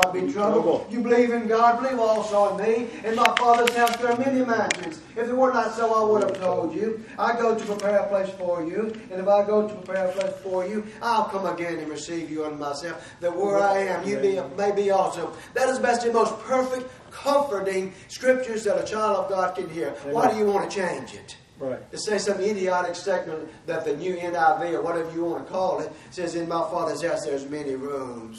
not be troubled. You believe in God, believe also in me. In my Father's house there are many mansions. If it were not so, I would have told you. I go to prepare a place for you. And if I go to prepare a place for you, I'll come again and receive you unto myself, that where I am, you may be also. That is best and most perfect, comforting scriptures that a child of God can hear. Amen. Why do you want to change it? Right. To say some idiotic statement that the new NIV or whatever you want to call it says, in my Father's house there's many rooms.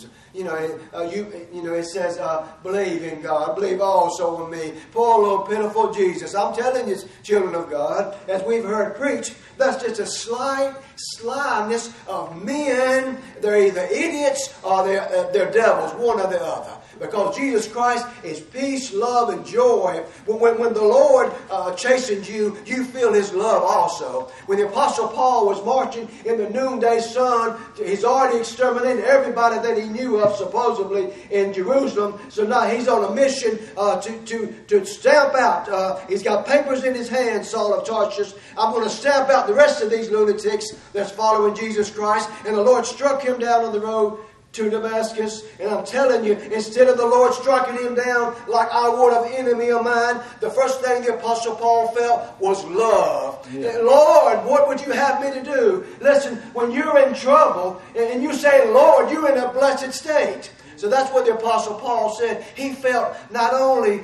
It says, believe in God, believe also in me. Poor little pitiful Jesus. I'm telling you, children of God, as we've heard preach, that's just a slight slyness of men. They're either idiots or they're devils, one or the other. Because Jesus Christ is peace, love, and joy. When the Lord chastens you, you feel His love also. When the Apostle Paul was marching in the noonday sun, he's already exterminated everybody that he knew of, supposedly, in Jerusalem. So now he's on a mission to stamp out. He's got papers in his hand, Saul of Tarsus. I'm going to stamp out the rest of these lunatics that's following Jesus Christ. And the Lord struck him down on the road to Damascus, and I'm telling you, instead of the Lord striking him down like I would an enemy of mine, the first thing the Apostle Paul felt was love. Yeah. Lord, what would you have me to do? Listen, when you're in trouble and you say, Lord, you're in a blessed state. So that's what the Apostle Paul said. He felt not only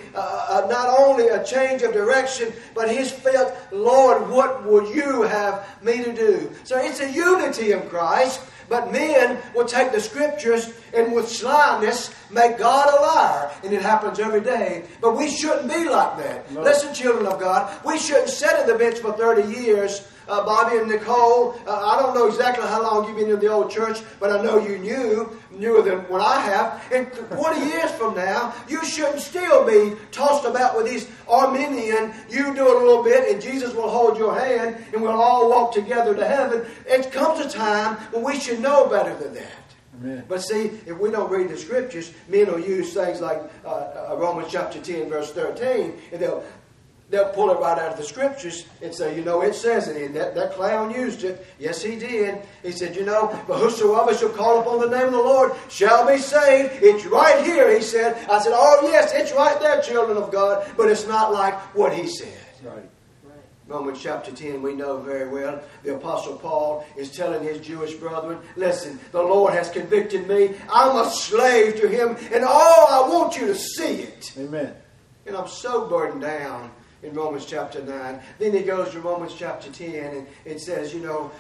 a change of direction, but he felt, Lord, what would you have me to do? So it's a unity of Christ. But men will take the Scriptures and with slyness make God a liar. And it happens every day. But we shouldn't be like that. No. Listen, children of God, we shouldn't sit at the bench for 30 years. Bobby and Nicole, I don't know exactly how long you've been in the old church, but I know you newer than what I have. And 20 years from now, you shouldn't still be tossed about with these Arminian, you do it a little bit and Jesus will hold your hand and we'll all walk together to heaven. It comes a time when we should know better than that. Amen. But see, if we don't read the Scriptures, men will use things like Romans chapter 10 verse 13, and they'll pull it right out of the Scriptures and say, it says it. And that clown used it. Yes, he did. He said, but whosoever shall call upon the name of the Lord shall be saved. It's right here, he said. I said, oh yes, it's right there, children of God. But it's not like what he said. Right. Romans chapter 10, we know very well. The Apostle Paul is telling his Jewish brethren, listen, the Lord has convicted me. I'm a slave to Him. And I want you to see it. Amen. And I'm so burdened down in Romans chapter 9. Then he goes to Romans chapter 10 and it says,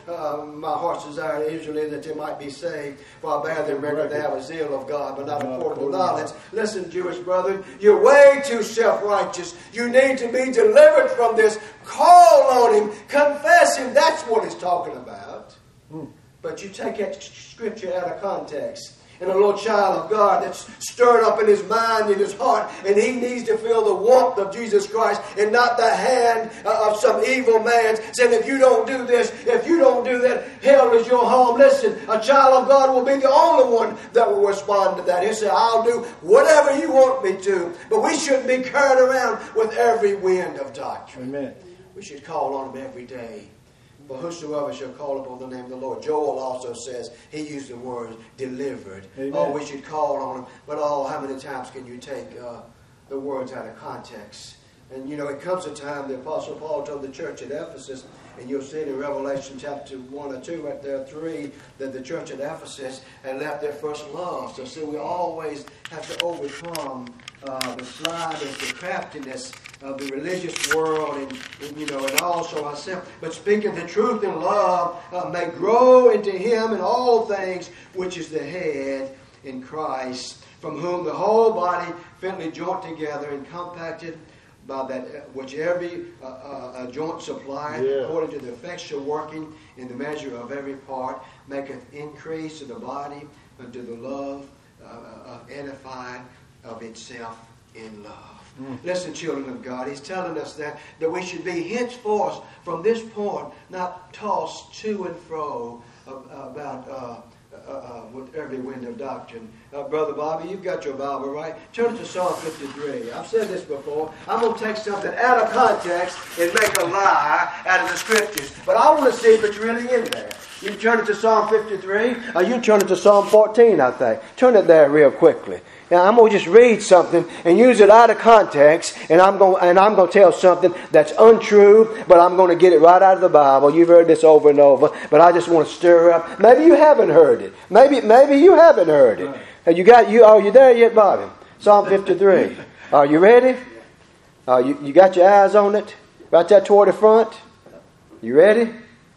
my heart's desire Israel that they might be saved. For I bear them record they have a zeal of God, but not according to knowledge. Listen, Jewish brethren, you're way too self-righteous. You need to be delivered from this. Call on Him. Confess Him. That's what it's talking about. But you take that Scripture out of context. And a little child of God that's stirred up in his mind and his heart, and he needs to feel the warmth of Jesus Christ and not the hand of some evil man saying, if you don't do this, if you don't do that, hell is your home. Listen, a child of God will be the only one that will respond to that. He'll say, I'll do whatever you want me to. But we shouldn't be carried around with every wind of doctrine. Amen. We should call on Him every day. For whosoever shall call upon the name of the Lord. Joel also says, he used the word delivered. Amen. We should call on Him. But how many times can you take the words out of context? And it comes a time, the Apostle Paul told the church at Ephesus, and you'll see it in Revelation chapter 1 or 2, right there, 3, that the church at Ephesus had left their first love. So see, we always have to overcome the slyness, the craftiness of the religious world, and also ourselves. But speaking the truth in love may grow into Him in all things, which is the head, in Christ, from whom the whole body fitly joined together and compacted by that which every joint supplieth, according to the effectual working in the measure of every part, maketh increase to the body unto the love edified of itself in love. Listen, children of God, He's telling us that we should be henceforth from this point not tossed to and fro about with every wind of doctrine. Brother Bobby, you've got your Bible, right? Turn to Psalm 53. I've said this before. I'm going to take something out of context and make a lie out of the Scriptures. But I want to see if it's really in there. You can turn it to Psalm 53. You can turn it to Psalm 14, I think. Turn it there real quickly. Now, I'm going to just read something and use it out of context, and I'm going to tell something that's untrue, but I'm going to get it right out of the Bible. You've heard this over and over, but I just want to stir up. Maybe you haven't heard it. Maybe you haven't heard it. Are you there yet, Bobby? Psalm 53. Are you ready? You got your eyes on it? Right there toward the front? You ready?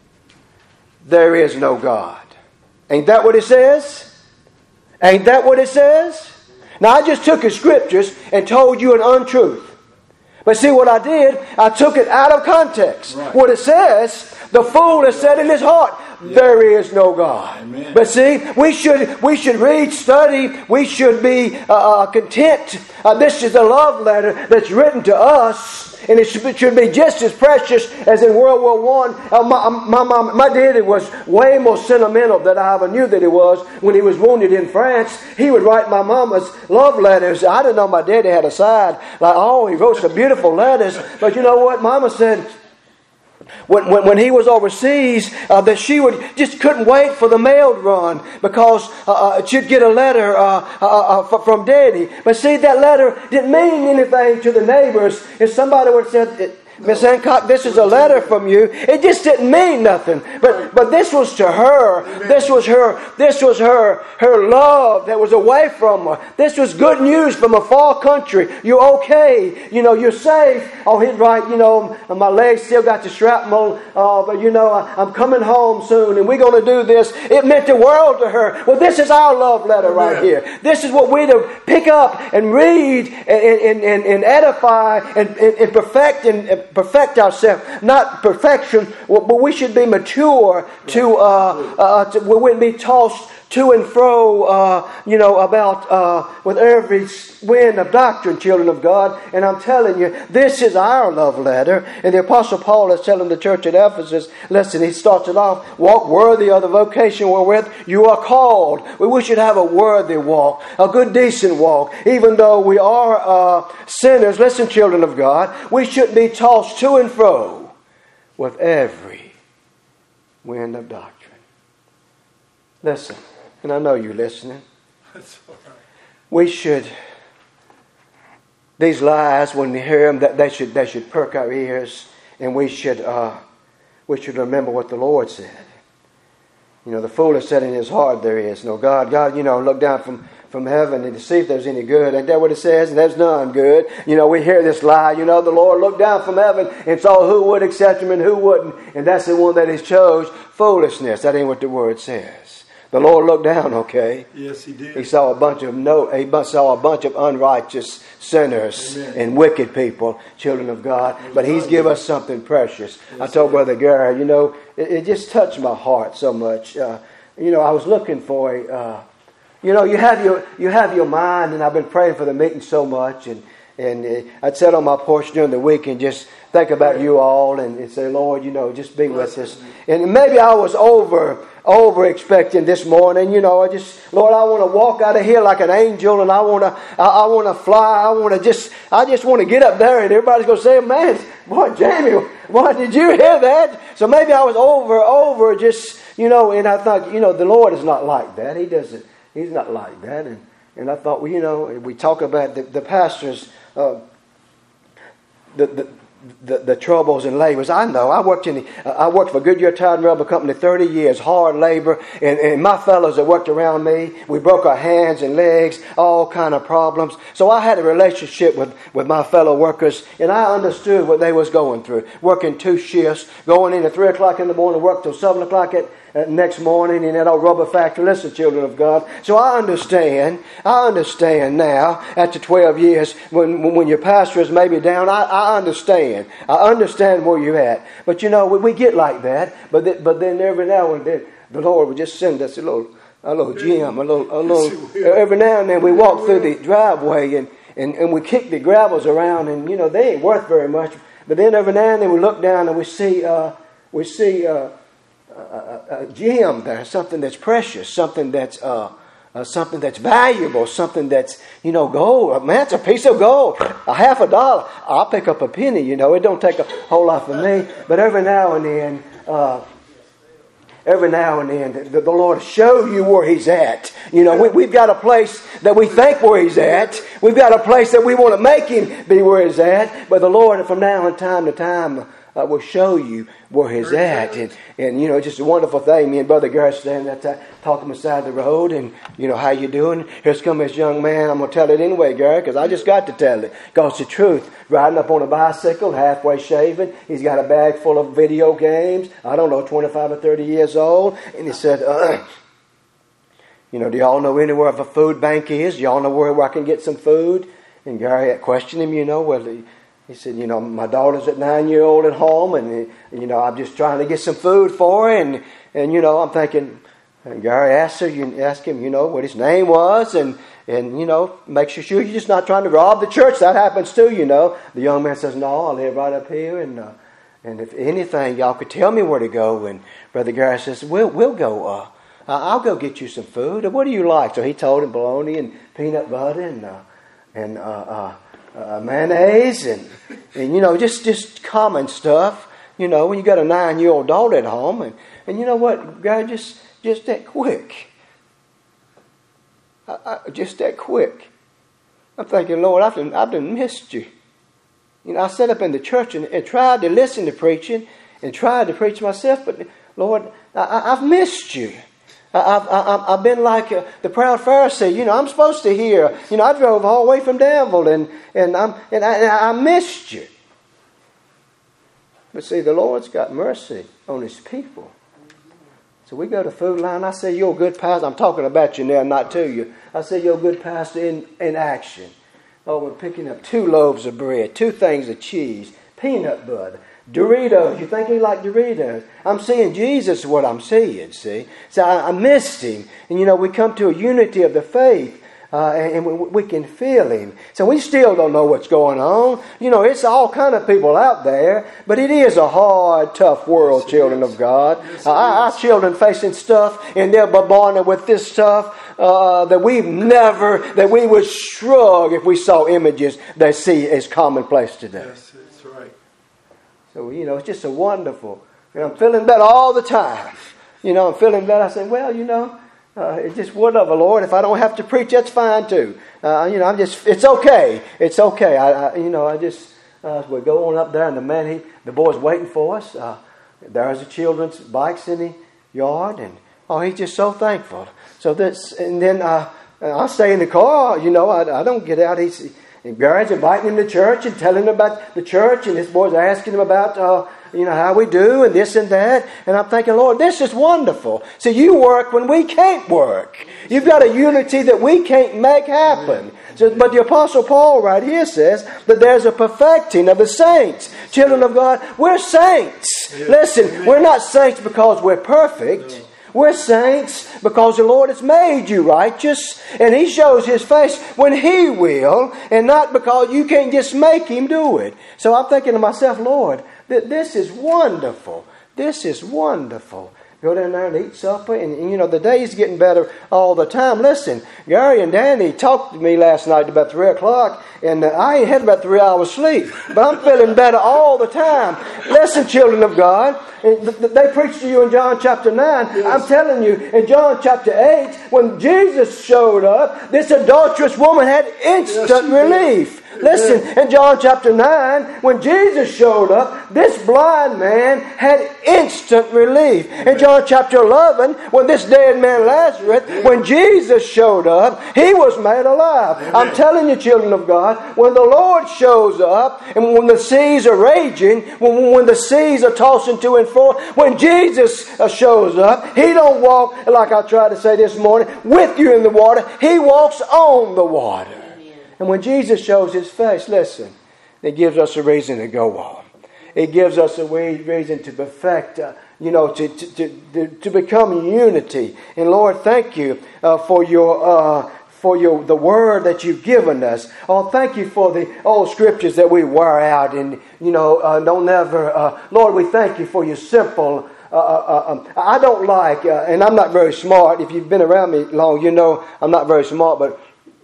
There is no God. Ain't that what it says? Ain't that what it says? Now, I just took the Scriptures and told you an untruth. But see what I did? I took it out of context. Right. What it says, the fool has said in his heart, there is no God. Amen. But see, we should read, study. We should be content. This is a love letter that's written to us. And it should be just as precious as in World War I. My daddy was way more sentimental than I ever knew that he was. When he was wounded in France, he would write my mama's love letters. I didn't know my daddy had a side. Like, he wrote some beautiful letters. But you know what? Mama said, when he was overseas, that she just couldn't wait for the mail to run because she'd get a letter from Daddy. But see, that letter didn't mean anything to the neighbors. If somebody would have said, Miss Hancock, this is a letter from you, it just didn't mean nothing. But this was to her. Amen. This was her love that was away from her. This was good news from a far country. You're okay. You're safe. He'd write, my legs still got the shrapnel, but I'm coming home soon and we're going to do this. It meant the world to her. Well, this is our love letter right here. This is what we're to pick up and read and edify and perfect ourselves. Not perfection, but we should be mature to we wouldn't be tossed to and fro, about with every wind of doctrine, children of God. And I'm telling you, this is our love letter. And the Apostle Paul is telling the church at Ephesus, listen, he starts it off, walk worthy of the vocation wherewith you are called. We should have a worthy walk, a good, decent walk. Even though we are sinners, listen, children of God, we shouldn't be tossed to and fro with every wind of doctrine. Listen. And I know you're listening. That's all right. We should, these lies, when we hear them, that they should perk our ears, and we should remember what the Lord said. The fool has said in his heart, there is no God. God, look down from heaven and to see if there's any good. Ain't that what it says? And there's none good. We hear this lie. The Lord looked down from heaven and saw who would accept him and who wouldn't. And that's the one that he chose. Foolishness. That ain't what the word says. The Lord looked down, okay? Yes, He did. He saw a bunch of unrighteous sinners. Amen. And wicked people, children of God. But He's given us something precious. Yes, I told Brother Gary, it just touched my heart so much. I was looking for you have your mind, and I've been praying for the meeting so much, and I'd sit on my porch during the week and just think about you all and say, Lord, just be with us. And maybe I was over expecting this morning. Lord, I want to walk out of here like an angel, and I want to fly. I just want to get up there, and everybody's going to say, man, boy, Jamie, boy, did you hear that? So maybe I was over just, and I thought, the Lord is not like that. He's not like that. And I thought, we talk about the pastors, the troubles and labors. I know. I worked for Goodyear Tire and Rubber Company 30 years, hard labor, and my fellows that worked around me, we broke our hands and legs, all kind of problems. So I had a relationship with my fellow workers, and I understood what they was going through. Working 2 shifts, going in at 3 o'clock in the morning, work till 7 o'clock at next morning in that old rubber factory. Listen, children of God. So I understand now, after 12 years, when your pastor is maybe down, I understand. I understand where you're at. But we get like that. But then every now and then, the Lord would just send us a little gem, a little. Every now and then we walk through the driveway and we kick the gravels around, and they ain't worth very much. But then every now and then we look down and we see a gem there, something that's precious, something that's something that's valuable, something that's, gold. Man, it's a piece of gold. $50. I'll pick up a penny, It don't take a whole lot for me. But every now and then, the Lord will show you where He's at. We've got a place that we think where He's at. We've got a place that we want to make Him be where He's at. But the Lord, from now and time to time, will show you where He's at. And it's just a wonderful thing. Me and Brother Garrett standing at that, talking beside the road, and, how you doing? Here's come this young man. I'm going to tell it anyway, Garrett, because I just got to tell it. Because it's the truth. Riding up on a bicycle, halfway shaven. He's got a bag full of video games. I don't know, 25 or 30 years old. And he said, do y'all know anywhere a food bank is? Do y'all know where I can get some food? And Gary questioned him, he said, my daughter's at 9-year-old at home, and, I'm just trying to get some food for her. And I'm thinking, and Gary asked him, what his name was, and make sure you're just not trying to rob the church. That happens too, The young man says, no, I live right up here, and if anything, y'all could tell me where to go. And Brother Gary says, we'll go, I'll go get you some food. What do you like? So he told him bologna and peanut butter and mayonnaise and just common stuff. When you got a 9-year-old daughter at home, and you know what, God, just that quick. Just that quick. I'm thinking, Lord, I've done missed you. I sat up in the church and tried to listen to preaching and tried to preach myself, but Lord, I've missed you. I've been like the proud Pharisee. I'm supposed to hear. I drove all the way from Danville, and I missed you. But see, the Lord's got mercy on His people. So we go to Food Line. I say, you're a good pastor. I'm talking about you now, not to you. I say, you're a good pastor in action. Oh, we're picking up 2 loaves of bread, 2 things of cheese, peanut butter, Doritos. You think he like Doritos? I'm seeing Jesus, what I'm seeing, see? So I missed Him. And, we come to a unity of the faith. And we can feel Him. So we still don't know what's going on. It's all kind of people out there. But it is a hard, tough world, children of God. Our children facing stuff, and they're born with this stuff that we would shrug if we saw images they see as commonplace today. Yes, that's right. So, it's just a wonderful. I'm feeling better all the time. I'm feeling better. I say, well, it's just whatever, Lord. If I don't have to preach, that's fine too. It's okay. It's okay. We're going up there, and the boy's waiting for us. There's the children's bikes in the yard, and he's just so thankful. So then I stay in the car. I don't get out. And Gary's inviting him to church and telling him about the church, and this boy's asking him about, how we do and this and that. And I'm thinking, Lord, this is wonderful. So you work when we can't work. You've got a unity that we can't make happen. So, but the Apostle Paul right here says that there's a perfecting of the saints. Children of God, we're saints. Listen, we're not saints because we're perfect. We're saints because the Lord has made you righteous, and He shows His face when He will, and not because you can't just make Him do it. So I'm thinking to myself, Lord, this is wonderful. This is wonderful. Go down there and eat supper, and the day's getting better all the time. Listen, Gary and Danny talked to me last night about 3 o'clock, and I ain't had about 3 hours sleep, but I'm feeling better all the time. Listen, children of God, they preached to you in John chapter 9. Yes. I'm telling you, in John chapter 8, when Jesus showed up, this adulterous woman had instant relief. Listen, in John chapter 9, when Jesus showed up, this blind man had instant relief. In John chapter 11, when this dead man Lazarus, when Jesus showed up, he was made alive. Amen. I'm telling you, children of God, when the Lord shows up, and when the seas are raging, when the seas are tossing to and fro, when Jesus shows up, He don't walk, like I tried to say this morning, with you in the water. He walks on the water. And when Jesus shows His face, listen, it gives us a reason to go on. It gives us a reason to perfect, to become unity. And Lord, thank you for the word that you've given us. Oh, thank you for the old scriptures that we wear out and don't ever. Lord, we thank you for your simple I don't like, and I'm not very smart. If you've been around me long, you know I'm not very smart, but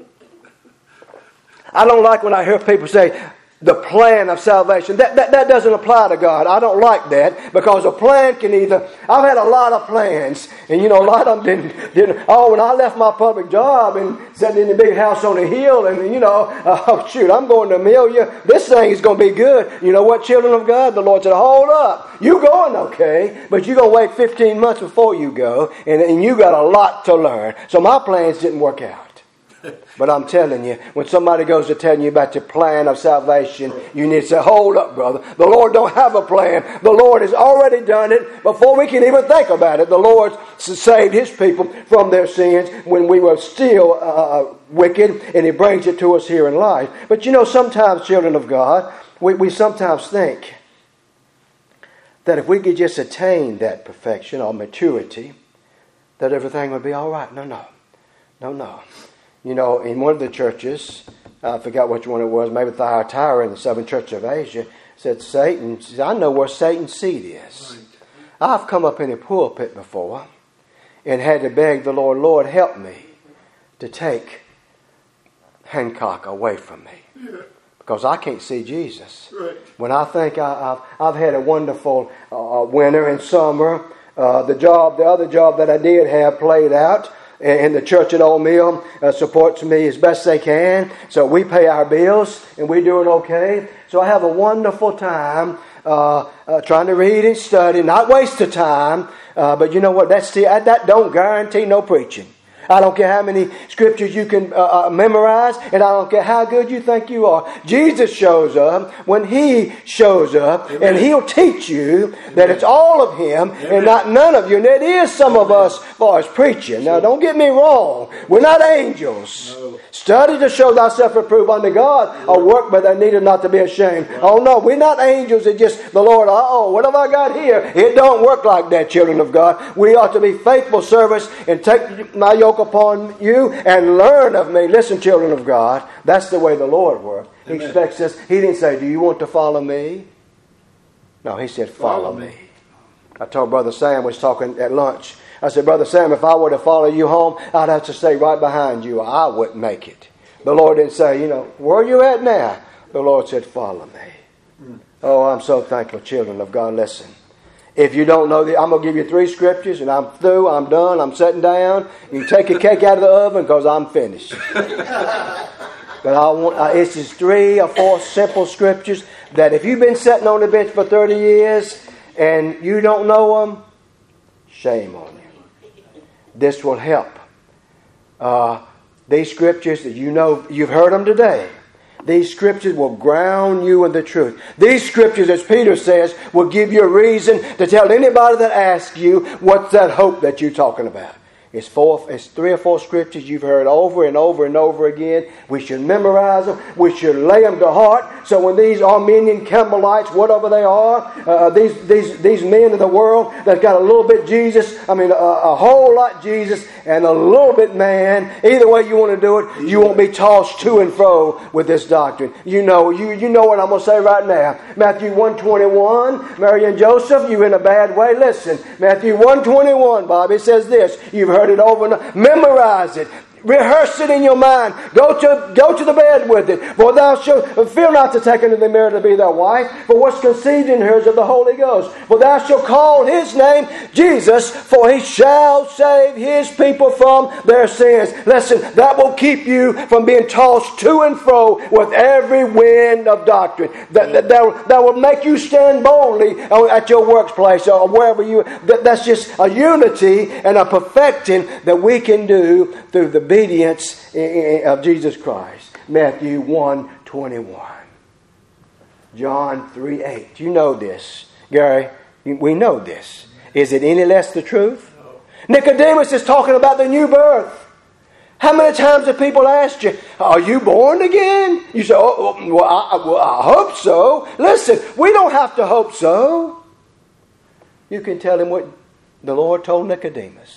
I don't like when I hear people say, the plan of salvation. That doesn't apply to God. I don't like that, because a plan can either... I've had a lot of plans, and a lot of them didn't... Oh, when I left my public job and sat in the big house on the hill, and I'm going to Amelia. This thing is going to be good. You know what, children of God? The Lord said, hold up. You going okay, but you're going to wait 15 months before you go, and you got a lot to learn. So my plans didn't work out. But I'm telling you, when somebody goes to tell you about the plan of salvation, you need to say, hold up, brother. The Lord don't have a plan. The Lord has already done it before we can even think about it. The Lord saved His people from their sins when we were still wicked, and He brings it to us here in life. But sometimes, children of God, we sometimes think that if we could just attain that perfection or maturity, that everything would be all right. No. In one of the churches, I forgot which one it was, maybe Thyatira in the Southern Church of Asia, said I know where Satan's seat is. Right. I've come up in a pulpit before and had to beg the Lord, Lord, help me to take Hancock away from me. Yeah. Because I can't see Jesus. Right. When I think I've had a wonderful winter and summer, the other job that I did have played out, and the church at Old Mill supports me as best they can. So we pay our bills, and we're doing okay. So I have a wonderful time trying to read and study, not waste of time. But you know what? That don't guarantee no preaching. I don't care how many scriptures you can memorize, and I don't care how good you think you are. Jesus shows up when He shows up. Amen. And He'll teach you that it's all of Him. Amen. And not none of you. And it is some of us as far as preaching. Now, don't get me wrong. We're not angels. No. Study to show thyself approved unto God, a workman that needed not to be ashamed. Right. Oh no, we're not angels. It's just the Lord. What have I got here? It don't work like that, children of God. We ought to be faithful servants and take my yoke upon you and learn of me. Listen, children of God, that's the way the Lord worked. He expects us. He didn't say, do you want to follow me? No, He said, follow me. I told Brother Sam, was talking at lunch. I said, Brother Sam, if I were to follow you home, I'd have to stay right behind you. I wouldn't make it. The Lord didn't say, where are you at now? The Lord said, follow me. Oh, I'm so thankful, children of God. Listen. If you don't know, I'm going to give you 3 scriptures, and I'm through, I'm done, I'm sitting down. You take a cake out of the oven because I'm finished. But it's just 3 or 4 simple scriptures that if you've been sitting on the bench for 30 years and you don't know them, shame on you. This will help. These scriptures that you've heard them today. These scriptures will ground you in the truth. These scriptures, as Peter says, will give you a reason to tell anybody that asks you, what's that hope that you're talking about? It's 3 or 4 scriptures you've heard over and over and over again. We should memorize them. We should lay them to heart. So when these Armenian Campbellites, whatever they are, these men of the world that got a little bit Jesus, a whole lot Jesus and a little bit man, either way you want to do it, you won't be tossed to and fro with this doctrine. You know what I'm going to say right now. Matthew 1:21, Mary and Joseph, you in a bad way. Listen, Matthew 1:21, Bobby, says this. You've heard it over and over. Memorize it. Rehearse it in your mind. Go to the bed with it. For thou shalt fear not to take unto thee Mary to be thy wife, for what's conceived in her is of the Holy Ghost. For thou shalt call His name Jesus, for He shall save His people from their sins. Listen, that will keep you from being tossed to and fro with every wind of doctrine. That will make you stand boldly at your workplace or wherever you. That's just a unity and a perfecting that we can do through the obedience of Jesus Christ. Matthew 1:21. John 3:8. You know this. Gary, we know this. Is it any less the truth? No. Nicodemus is talking about the new birth. How many times have people asked you, are you born again? You say, I hope so. Listen, we don't have to hope so. You can tell him what the Lord told Nicodemus.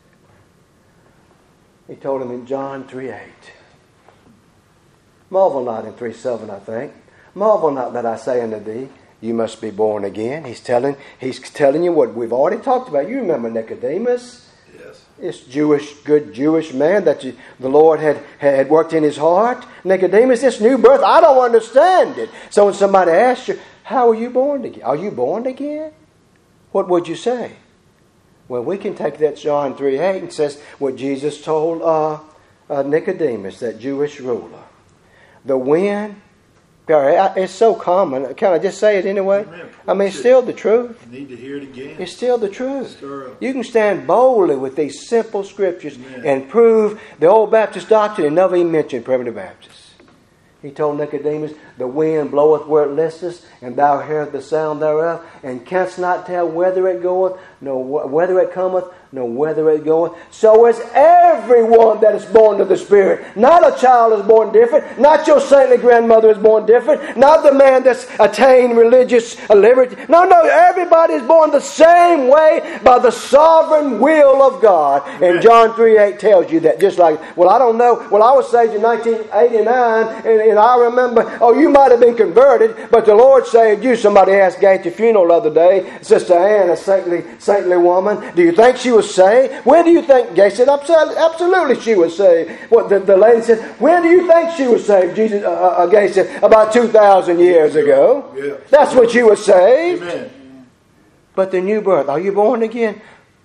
He told him in John 3:8. Marvel not in 3:7, I think. Marvel not that I say unto thee, You must be born again. He's telling you what we've already talked about. You remember Nicodemus. Yes. This good Jewish man that the Lord had worked in his heart. Nicodemus, this new birth, I don't understand it. So when somebody asks you, how are you born again? Are you born again? What would you say? Well, we can take that John 3:8 and says what Jesus told Nicodemus, that Jewish ruler. The wind, it's so common. Can I just say it anyway? Amen. It's still the truth. You need to hear it again. It's still the truth. Stir up. You can stand boldly with these simple scriptures Amen. and prove the old Baptist doctrine and never even mention primitive Baptists. He told Nicodemus, the wind bloweth where it listeth, and thou hearest the sound thereof, and canst not tell whether it goeth, nor whether it cometh, nor whether it goeth. So is everyone that is born of the Spirit. Not a child is born different. Not your saintly grandmother is born different. Not the man that's attained religious liberty. No, everybody is born the same way by the sovereign will of God. Amen. And John 3:8 tells you that. Just like, I don't know. Well, I was saved in 1989, and I remember, you might have been converted, but the Lord saved you. Somebody asked Gay at the funeral the other day, Sister Ann, a saintly woman, do you think she was saved? When do you think? Gay said, absolutely she was saved. The lady said, when do you think she was saved? Gay said, about 2,000 years ago. Yeah. That's when she was saved. Amen. But the new birth, are you born again?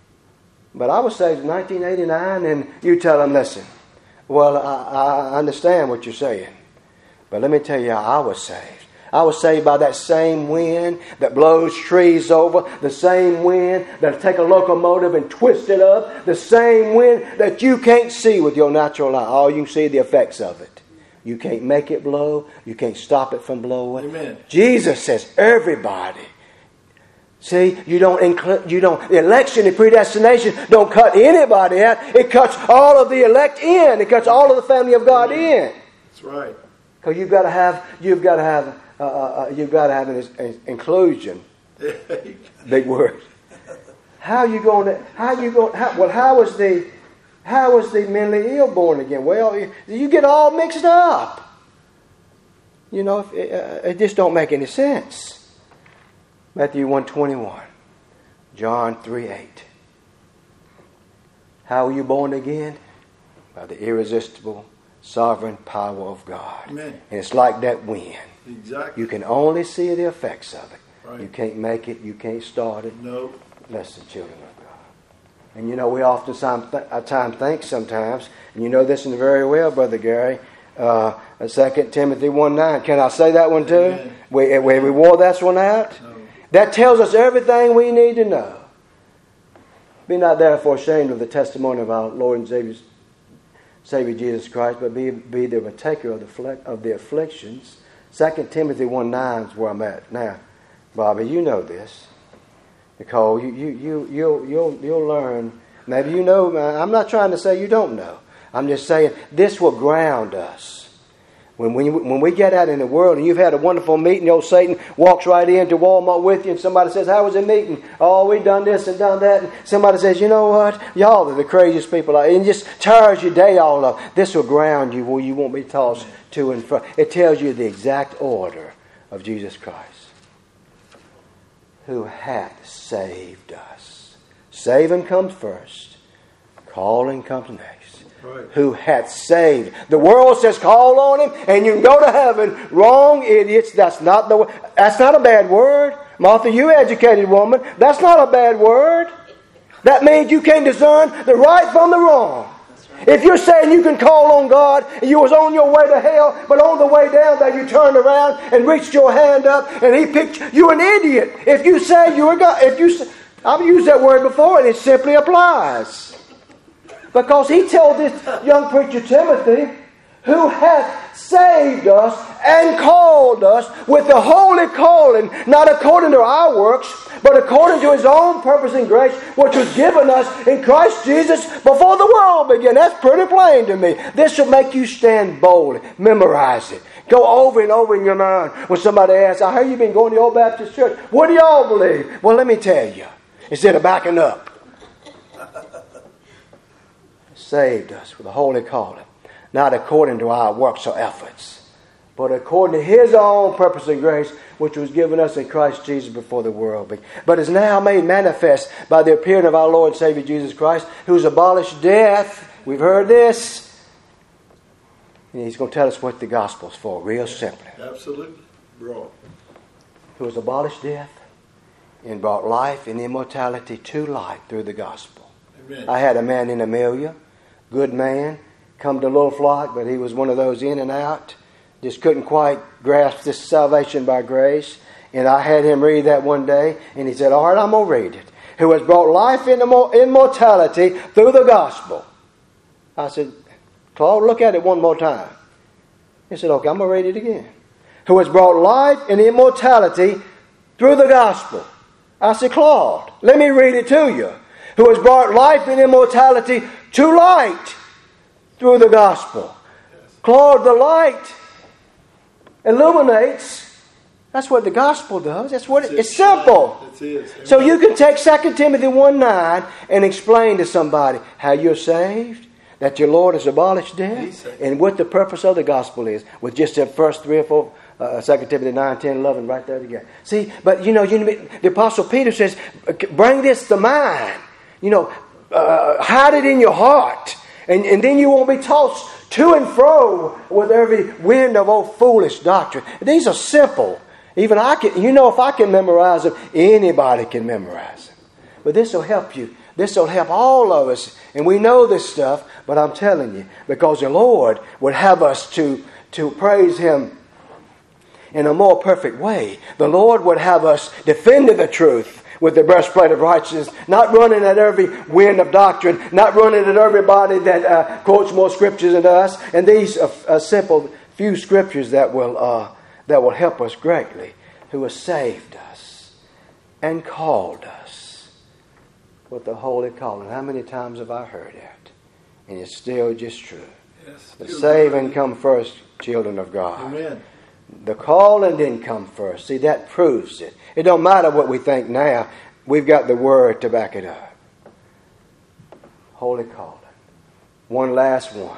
But I was saved in 1989, and you tell them, listen, well, I understand what you're saying. But let me tell you how I was saved. I was saved by that same wind that blows trees over, the same wind that'll take a locomotive and twist it up, the same wind that you can't see with your natural eye. All you can see the effects of it. You can't make it blow. You can't stop it from blowing. Amen. Jesus says, everybody. See, the election and predestination don't cut anybody out. It cuts all of the elect in. It cuts all of the family of God in. That's right. Because you've got to have an inclusion. Big word. How is the mentally ill born again? Well, you get all mixed up. It just don't make any sense. Matthew 1:21, John 3:8. How are you born again? By the irresistible, sovereign power of God. Amen. And it's like that wind. Exactly. You can only see the effects of it. Right. You can't make it. You can't start it. No. Less the children of God. And we oftentimes think sometimes, and you know this very well, Brother Gary, 2 Timothy 1:9. Can I say that one too? We wore that one out? No. That tells us everything we need to know. Be not therefore ashamed of the testimony of our Lord and Savior Jesus Christ, but be the partaker of the afflictions. 2 Timothy 1:9 is where I'm at now. Bobby, you know this. Nicole, you'll learn. Maybe you know. I'm not trying to say you don't know. I'm just saying this will ground us. When we get out in the world and you've had a wonderful meeting, old Satan walks right into Walmart with you and somebody says, how was the meeting? Oh, we done this and done that. And somebody says, you know what? Y'all are the craziest people. And just tears your day all up. This will ground you where you won't be tossed to and fro. It tells you the exact order of Jesus Christ, who hath saved us. Saving comes first. Calling comes next. Right. Who hath saved. The world says call on Him and you can go to heaven. Wrong, idiots. That's not a bad word. Martha, you educated woman. That's not a bad word. That means you can discern the right from the wrong. Right. If you're saying you can call on God and you was on your way to hell, but on the way down there you turned around and reached your hand up and He picked you, you're an idiot. If you say you are God, I've used that word before and it simply applies. Because he told this young preacher Timothy, who hath saved us and called us with the holy calling, not according to our works, but according to His own purpose and grace, which was given us in Christ Jesus before the world began. That's pretty plain to me. This will make you stand boldly. Memorize it. Go over and over in your mind. When somebody asks, I hear you've been going to the Old Baptist Church. What do y'all believe? Well, let me tell you. Instead of backing up. Saved us with a holy calling, not according to our works or efforts, but according to His own purpose and grace, which was given us in Christ Jesus before the world began. But is now made manifest by the appearing of our Lord and Savior Jesus Christ, who's abolished death. We've heard this. And He's going to tell us what the gospel's for, real simply. Absolutely. Broad. Who has abolished death and brought life and immortality to light through the gospel. Amen. I had a man in Amelia, good man, come to Little Flock, but he was one of those in and out. Just couldn't quite grasp this salvation by grace. And I had him read that one day, and he said, all right, I'm going to read it. Who has brought life and immortality through the gospel. I said, Claude, look at it one more time. He said, okay, I'm going to read it again. Who has brought life and immortality through the gospel. I said, Claude, let me read it to you. Who has brought life and immortality to light through the gospel. Claude, the light illuminates. That's what the gospel does. That's what it's simple. So you can take 2 Timothy 1:9 and explain to somebody how you're saved, that your Lord has abolished death, and what the purpose of the gospel is, with just the first 3 or 4, 2 Timothy 9, 10, 11, right there together. See, but the Apostle Peter says, bring this to mind. Hide it in your heart, and then you won't be tossed to and fro with every wind of old foolish doctrine. These are simple. Even I can, if I can memorize them, anybody can memorize them. But this will help you. This will help all of us. And we know this stuff, but I'm telling you, because the Lord would have us to praise Him in a more perfect way. The Lord would have us defending the truth with the breastplate of righteousness, not running at every wind of doctrine, not running at everybody that quotes more scriptures than us. And these are simple few scriptures that will help us greatly, who has saved us and called us with the holy calling. How many times have I heard that? And it's still just true. Yes, the saving come first, children of God. Amen. The calling didn't come first. See, that proves it. It don't matter what we think now. We've got the Word to back it up. Holy calling. One last one.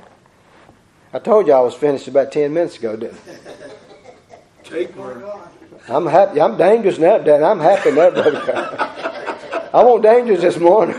I told you I was finished about 10 minutes ago, didn't I? Take one. I'm happy. I'm dangerous now, Dad. I'm happy now, brother. I want dangerous this morning.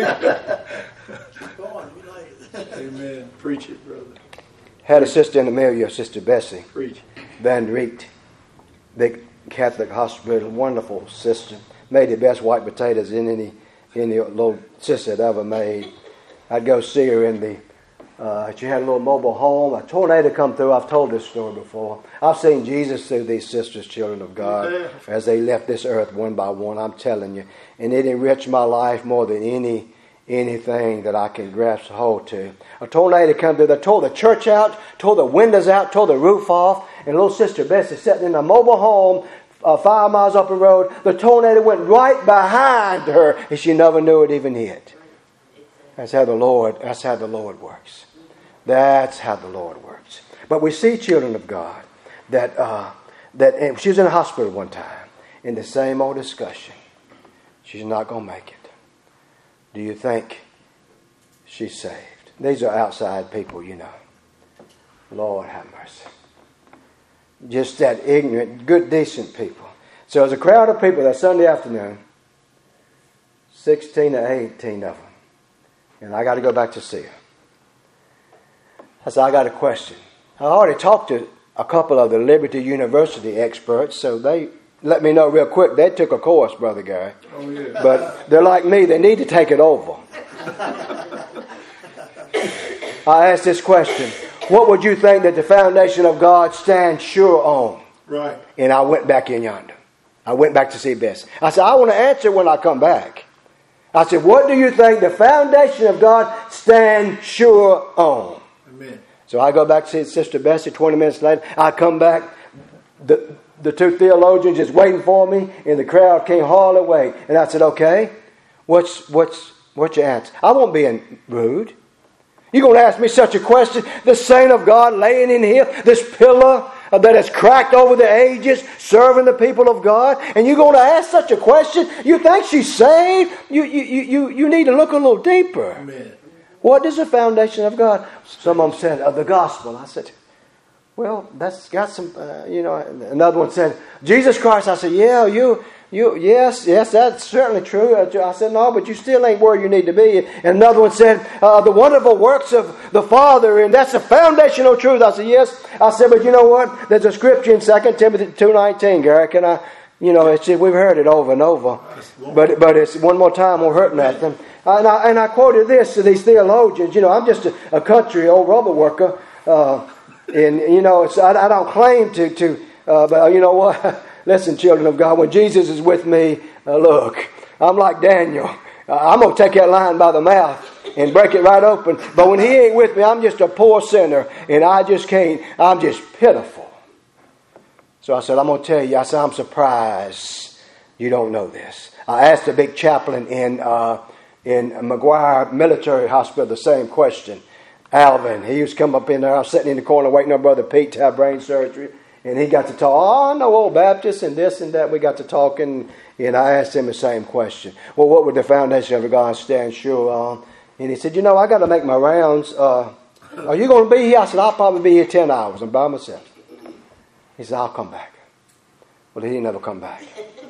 Amen. Preach it, brother. Had a sister in Amelia, Sister Bessie Preach. Van Riet, big Catholic hospital, wonderful sister. Made the best white potatoes in any little sister had ever made. I'd go see her in she had a little mobile home. A tornado come through. I've told this story before. I've seen Jesus through these sisters, children of God, as they left this earth one by one. I'm telling you. And it enriched my life more than anything that I can grasp hold to. A tornado come through. They tore the church out, tore the windows out, tore the roof off. And little Sister Bessie sitting in a mobile home 5 miles up the road. The tornado went right behind her, and she never knew it even hit. That's how the Lord works. That's how the Lord works. But we see, children of God, that she was in a hospital one time in the same old discussion. She's not going to make it. Do you think she's saved? These are outside people, Lord have mercy. Just that ignorant, good, decent people. So there's a crowd of people that Sunday afternoon, 16 or 18 of them. And I got to go back to see her. I said, I got a question. I already talked to a couple of the Liberty University experts, so they let me know real quick. They took a course, Brother Gary. Oh, yeah. But they're like me. They need to take it over. I asked this question. What would you think that the foundation of God stands sure on? Right. And I went back in yonder. I went back to see Bessie. I said, I want to answer when I come back. I said, what do you think the foundation of God stands sure on? Amen. So I go back to see Sister Bessie. 20 minutes later, I come back. The two theologians just waiting for me, and the crowd came hardly wait. And I said, okay, what's your answer? I won't be rude. You're going to ask me such a question? The saint of God laying in here, this pillar that has cracked over the ages, serving the people of God, and you're going to ask such a question? You think she's saved? You need to look a little deeper. Amen. What is the foundation of God? Some of them said, of the gospel. I said, Well, that's got some, another one said, Jesus Christ. I said, yeah, yes, that's certainly true. I said, no, but you still ain't where you need to be. And another one said, the wonderful works of the Father, and that's the foundational truth. I said, yes. I said, but you know what? There's a scripture in 2 Timothy 2:19, Gary. Can I, we've heard it over and over. But it's one more time, won't hurt nothing. And I quoted this to these theologians. I'm just a country old rubber worker. And I don't claim to but you know what? Listen, children of God, when Jesus is with me, look, I'm like Daniel. I'm going to take that lion by the mouth and break it right open. But when he ain't with me, I'm just a poor sinner, and I just can't. I'm just pitiful. So I said, I'm going to tell you. I said, I'm surprised you don't know this. I asked the big chaplain in McGuire Military Hospital the same question. Alvin, he used to come up in there. I was sitting in the corner waiting on Brother Pete to have brain surgery. And he got to talk. Oh, I know old Baptist and this and that. We got to talking. And I asked him the same question. Well, what would the foundation of God stand sure on? And he said, I got to make my rounds. Are you going to be here? I said, I'll probably be here 10 hours. I'm by myself. He said, I'll come back. Well, he didn't ever come back.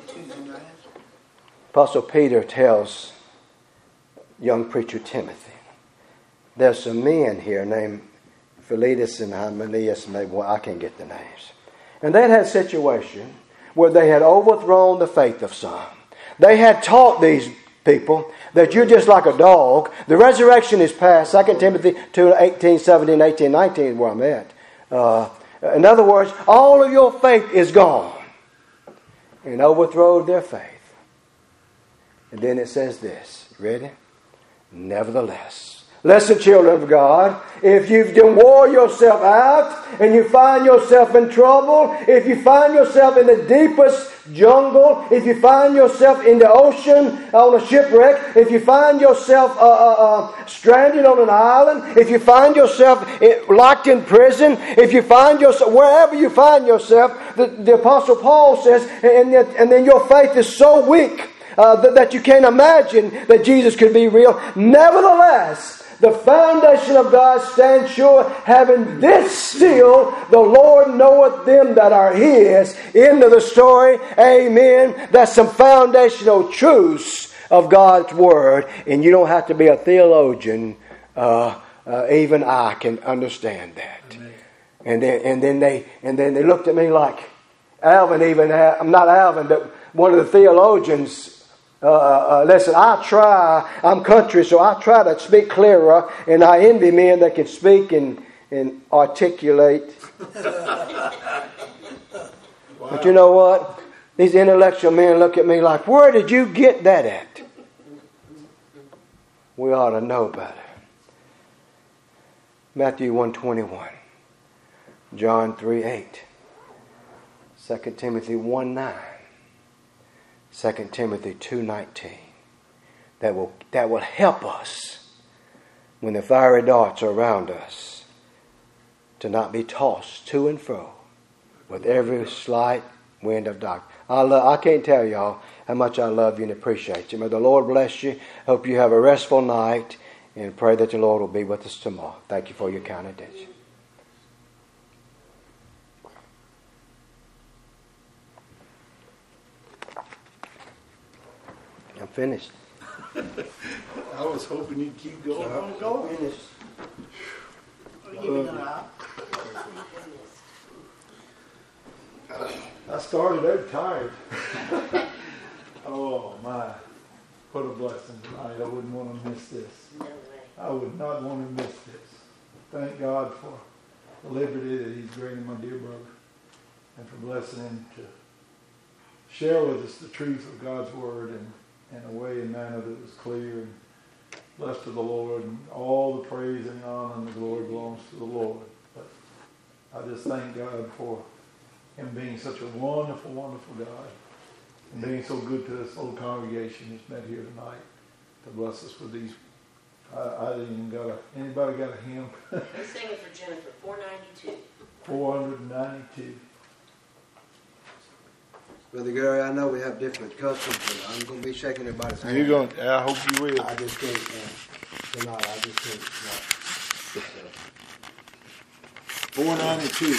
Apostle Peter tells young preacher Timothy, there's some men here named Philetus and Hymenaeus, maybe I can't get the names. And they had a situation where they had overthrown the faith of some. They had taught these people that you're just like a dog. The resurrection is past. 2 Timothy 2:18, 17, 18, 19 is where I'm at. In other words, all of your faith is gone. And overthrow their faith. And then it says this. Ready? Nevertheless. Listen, children of God, if you've wore yourself out and you find yourself in trouble, if you find yourself in the deepest jungle, if you find yourself in the ocean on a shipwreck, if you find yourself stranded on an island, if you find yourself locked in prison, if you find yourself, wherever you find yourself, the Apostle Paul says, and then your faith is so weak that you can't imagine that Jesus could be real. Nevertheless, the foundation of God stands sure, having this seal, the Lord knoweth them that are His. End of the story. Amen. That's some foundational truths of God's Word. And you don't have to be a theologian. Even I can understand that. Amen. And then they looked at me like Alvin I'm not Alvin, but one of the theologians. Listen, I'm country, so I try to speak clearer, and I envy men that can speak and articulate. Wow. But you know what? These intellectual men look at me like, where did you get that at? We ought to know better. Matthew 1:21, John 3:8, 2 Timothy 1:9. 2 Timothy 2:19. That will help us when the fiery darts are around us to not be tossed to and fro with every slight wind of doctrine. I can't tell y'all how much I love you and appreciate you. May the Lord bless you. Hope you have a restful night, and pray that the Lord will be with us tomorrow. Thank you for your kind attention. I'm finished. I was hoping you'd keep going. Go. Finished. I started out tired. Oh my, what a blessing tonight. I wouldn't want to miss this. I would not want to miss this. Thank God for the liberty that He's granted my dear brother, and for blessing him to share with us the truth of God's Word and in a way and manner that was clear and blessed to the Lord, and all the praise and the honor and the glory belongs to the Lord. But I just thank God for Him being such a wonderful, wonderful God, and being so good to this little congregation that's met here tonight to bless us with these. I didn't even anybody got a hymn? Let's sing it for Jennifer, 492. 492. Brother Gary, I know we have different customs, but I'm going to be shaking everybody's hand. I hope you will. I just can't, tonight, I just can't. No. 492.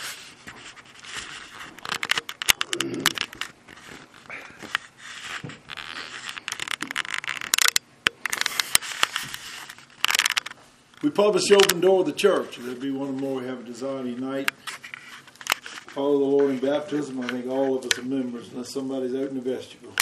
We publish the Open Door of the Church. There'll be one more we have a desire tonight. Follow the Lord in baptism. I think all of us are members unless somebody's out in the vestibule.